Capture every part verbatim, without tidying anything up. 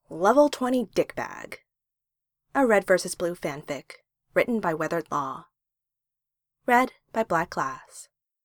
Level twenty Dickbag. A Red versus. Blue fanfic, written by Weathered Law. Read by Black Glass.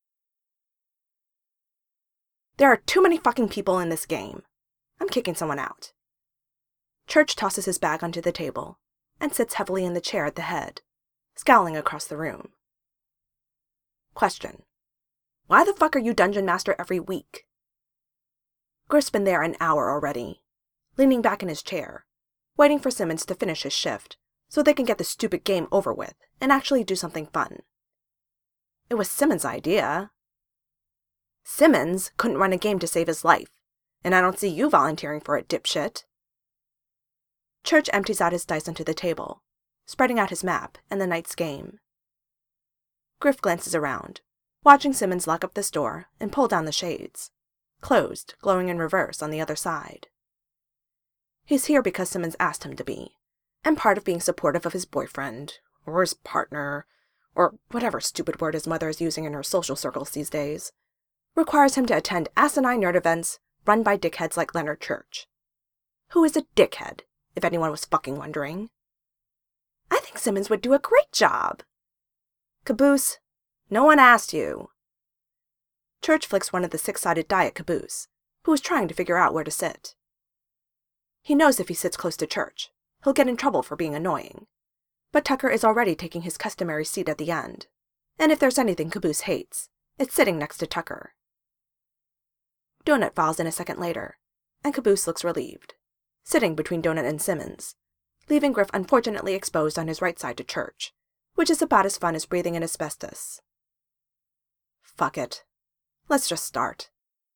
There are too many fucking people in this game. I'm kicking someone out. Church tosses his bag onto the table and sits heavily in the chair at the head, scowling across the room. Question. Why the fuck are you Dungeon Master every week? Griff's been there an hour already, leaning back in his chair, waiting for Simmons to finish his shift so they can get the stupid game over with and actually do something fun. It was Simmons' idea. Simmons couldn't run a game to save his life, and I don't see you volunteering for it, dipshit. Church empties out his dice onto the table, spreading out his map and the night's game. Griff glances around, watching Simmons lock up this door and pull down the shades, closed, glowing in reverse on the other side. He's here because Simmons asked him to be, and part of being supportive of his boyfriend, or his partner, or whatever stupid word his mother is using in her social circles these days, requires him to attend asinine nerd events run by dickheads like Leonard Church. Who is a dickhead, if anyone was fucking wondering? I think Simmons would do a great job. Caboose, no one asked you. Church flicks one of the six-sided die at Caboose, who is trying to figure out where to sit. He knows if he sits close to Church, he'll get in trouble for being annoying. But Tucker is already taking his customary seat at the end, and if there's anything Caboose hates, it's sitting next to Tucker. Donut files in a second later, and Caboose looks relieved, sitting between Donut and Simmons, leaving Griff unfortunately exposed on his right side to Church, which is about as fun as breathing in asbestos. Fuck it. Let's just start.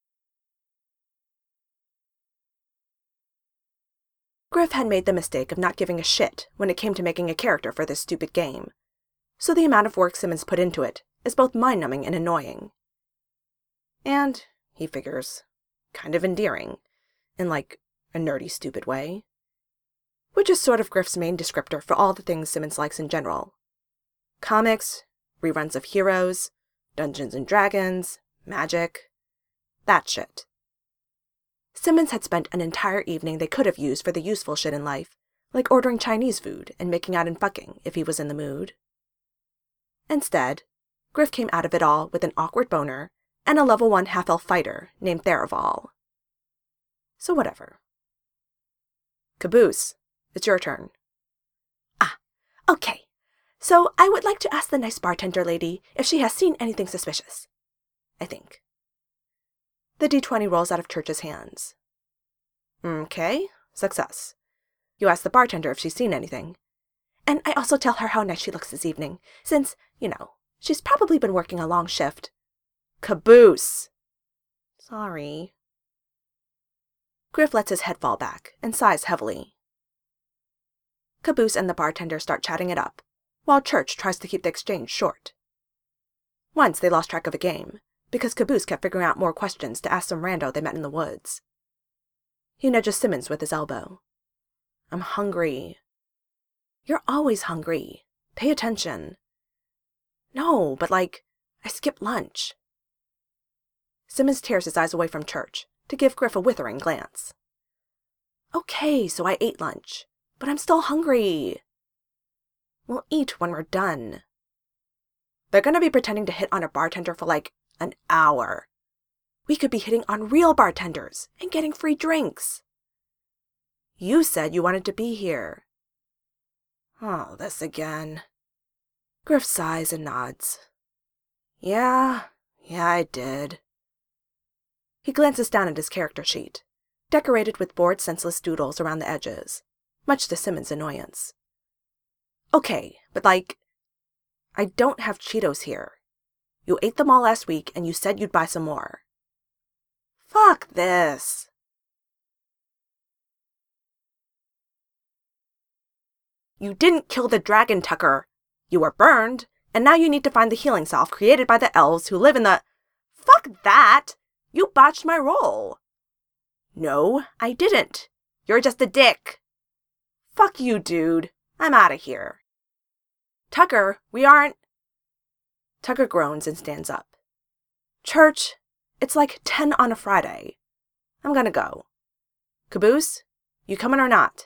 Griff had made the mistake of not giving a shit when it came to making a character for this stupid game, so the amount of work Simmons put into it is both mind-numbing and annoying. And, he figures, kind of endearing, in like a nerdy stupid way. Which is sort of Griff's main descriptor for all the things Simmons likes in general. Comics, reruns of Heroes, Dungeons and Dragons, magic, that shit. Simmons had spent an entire evening they could have used for the useful shit in life, like ordering Chinese food and making out and fucking if he was in the mood. Instead, Griff came out of it all with an awkward boner and a level one half-elf fighter named Theraval. So whatever. Caboose, it's your turn. Ah, okay. So I would like to ask the nice bartender lady if she has seen anything suspicious. I think. The D twenty rolls out of Church's hands. Okay, success. You ask the bartender if she's seen anything. And I also tell her how nice she looks this evening, since, you know, she's probably been working a long shift. Caboose! Sorry. Griff lets his head fall back and sighs heavily. Caboose and the bartender start chatting it up, while Church tries to keep the exchange short. Once they lost track of a game, because Caboose kept figuring out more questions to ask some rando they met in the woods. He nudges Simmons with his elbow. I'm hungry. You're always hungry. Pay attention. No, but like, I skipped lunch. Simmons tears his eyes away from Church to give Griff a withering glance. Okay, so I ate lunch, but I'm still hungry. We'll eat when we're done. They're gonna be pretending to hit on a bartender for like an hour. We could be hitting on real bartenders and getting free drinks. You said you wanted to be here. Oh, this again. Griff sighs and nods. Yeah, yeah, I did. He glances down at his character sheet, decorated with bored, senseless doodles around the edges, much to Simmons' annoyance. Okay, but like, I don't have Cheetos here. You ate them all last week, and you said you'd buy some more. Fuck this. You didn't kill the dragon, Tucker. You were burned, and now you need to find the healing salve created by the elves who live in the... Fuck that! You botched my role. No, I didn't. You're just a dick. Fuck you, dude. I'm out of here. Tucker, we aren't... Tucker groans and stands up. Church, it's like ten on a Friday. I'm gonna go. Caboose, You coming or not?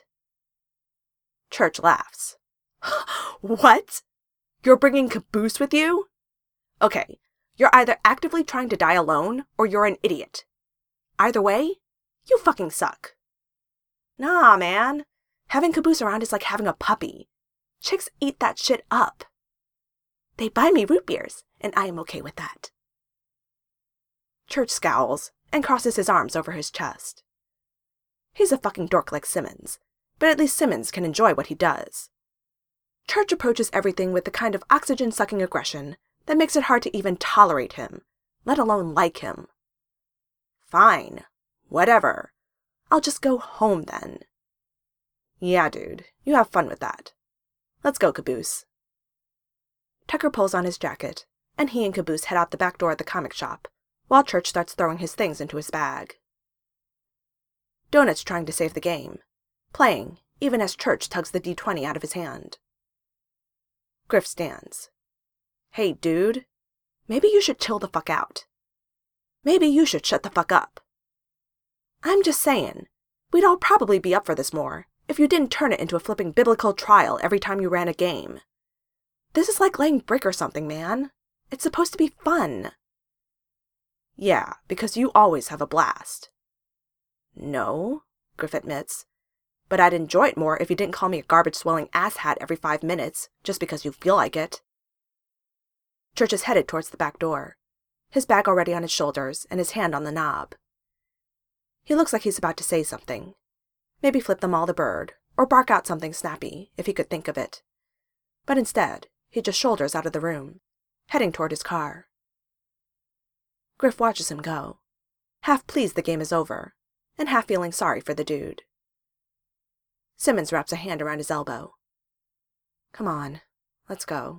Church laughs. What? You're bringing Caboose with you? Okay, you're either actively trying to die alone, or you're an idiot. Either way, you fucking suck. Nah, man. Having Caboose around is like having a puppy. Chicks eat that shit up. They buy me root beers, and I am okay with that. Church scowls and crosses his arms over his chest. He's a fucking dork like Simmons, but at least Simmons can enjoy what he does. Church approaches everything with the kind of oxygen-sucking aggression that makes it hard to even tolerate him, let alone like him. Fine. Whatever. I'll just go home then. Yeah, dude. You have fun with that. Let's go, Caboose. Tucker pulls on his jacket, and he and Caboose head out the back door of the comic shop, while Church starts throwing his things into his bag. Donut's trying to save the game, playing even as Church tugs the D twenty out of his hand. Griff stands. Hey, dude. Maybe you should chill the fuck out. Maybe you should shut the fuck up. I'm just saying, we'd all probably be up for this more if you didn't turn it into a flipping biblical trial every time you ran a game. This is like laying brick or something, man. It's supposed to be fun. Yeah, because you always have a blast. No, Griff admits, but I'd enjoy it more if you didn't call me a garbage-swelling asshat every five minutes just because you feel like it. Church is headed towards the back door, his bag already on his shoulders and his hand on the knob. He looks like he's about to say something, maybe flip them all the bird, or bark out something snappy, if he could think of it. But instead, he just shoulders out of the room, heading toward his car. Griff watches him go, half pleased the game is over, and half feeling sorry for the dude. Simmons wraps a hand around his elbow. Come on, let's go.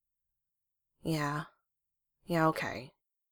Yeah. Yeah, okay.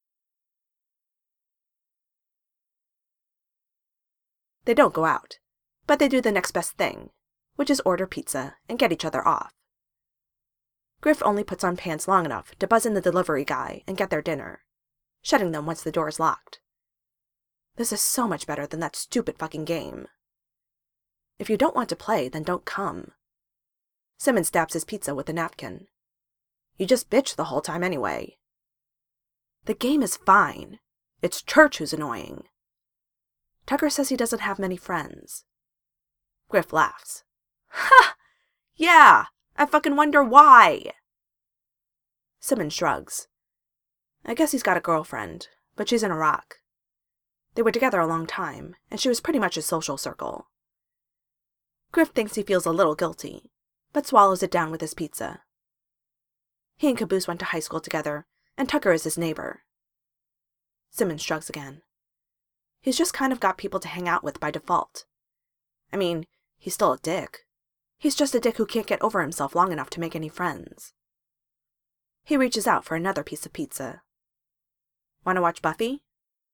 They don't go out, but they do the next best thing, which is order pizza and get each other off. Griff only puts on pants long enough to buzz in the delivery guy and get their dinner, shutting them once the door is locked. This is so much better than that stupid fucking game. If you don't want to play, then don't come. Simmons dabs his pizza with a napkin. You just bitch the whole time anyway. The game is fine. It's Church who's annoying. Tucker says he doesn't have many friends. Griff laughs. Ha! Yeah! I fucking wonder why! Simmons shrugs. I guess he's got a girlfriend, but she's in Iraq. They were together a long time, and she was pretty much his social circle. Griff thinks he feels a little guilty, but swallows it down with his pizza. He and Caboose went to high school together, and Tucker is his neighbor. Simmons shrugs again. He's just kind of got people to hang out with by default. I mean, he's still a dick. He's just a dick who can't get over himself long enough to make any friends. He reaches out for another piece of pizza. Want to watch Buffy?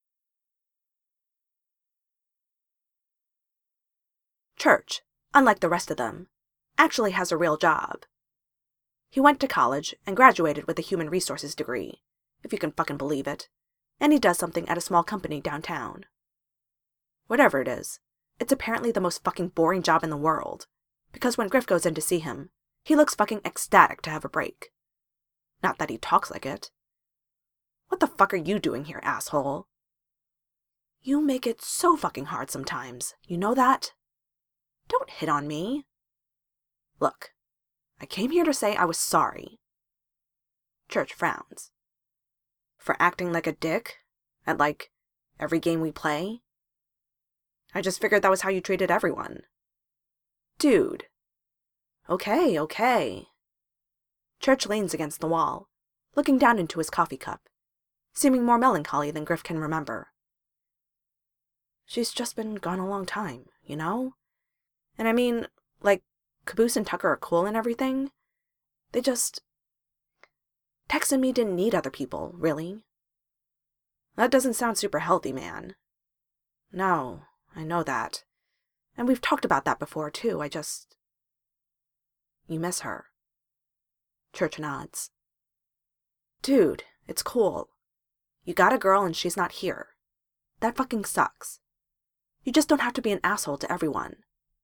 Church, unlike the rest of them, actually has a real job. He went to college and graduated with a human resources degree, if you can fucking believe it, and he does something at a small company downtown. Whatever it is, it's apparently the most fucking boring job in the world, because when Griff goes in to see him, he looks fucking ecstatic to have a break. Not that he talks like it. What the fuck are you doing here, asshole? You make it so fucking hard sometimes, you know that? Don't hit on me. Look, I came here to say I was sorry. Church frowns. For acting like a dick at, like, every game we play? I just figured that was how you treated everyone. Dude. Okay, okay. Church leans against the wall, looking down into his coffee cup, seeming more melancholy than Griff can remember. She's just been gone a long time, you know? And I mean, like, Caboose and Tucker are cool and everything. They just... Tex and me didn't need other people, really. That doesn't sound super healthy, man. No, I know that. And we've talked about that before, too. I just... You miss her. Church nods. Dude, it's cool. You got a girl and she's not here. That fucking sucks. You just don't have to be an asshole to everyone.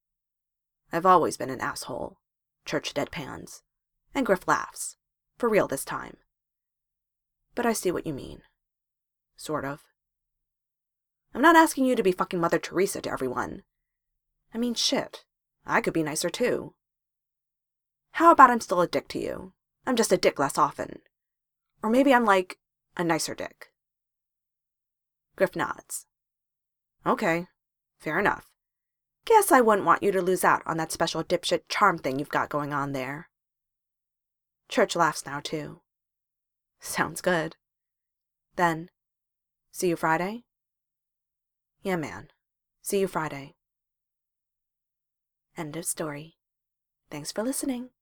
I've always been an asshole. Church deadpans. And Griff laughs. For real this time. But I see what you mean. Sort of. I'm not asking you to be fucking Mother Teresa to everyone. I mean, shit. I could be nicer too. How about I'm still a dick to you? I'm just a dick less often. Or maybe I'm like, a nicer dick. Griff nods. Okay, fair enough. Guess I wouldn't want you to lose out on that special dipshit charm thing you've got going on there. Church laughs now too. Sounds good. Then, see you Friday? Yeah, man. See you Friday. End of story. Thanks for listening.